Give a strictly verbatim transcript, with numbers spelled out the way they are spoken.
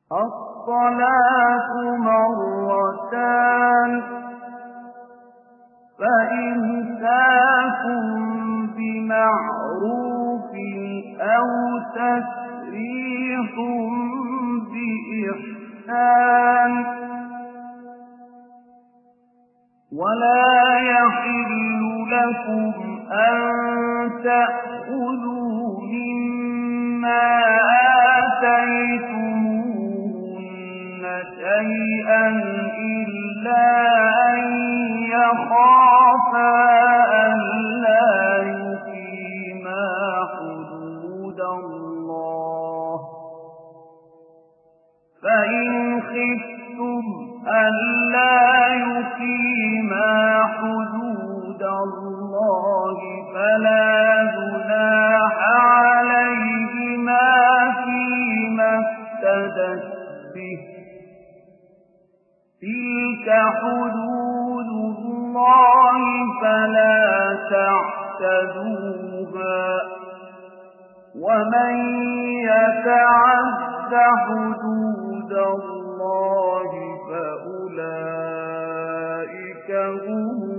الصلاة مرتان فإمساك بمعروف أو تسريح بإحسان ولا يحل لكم أن تأخذوا مما آتيتموهن شيئا إلا أن يخافا ألا يقيما حدود الله فإن خفتم ألا يقيما حدود الله فلا جناح عليهما فيما افتدت به تلك حدود الله فلا تعتدوها ومن يتعد حدود الله فأولئك هم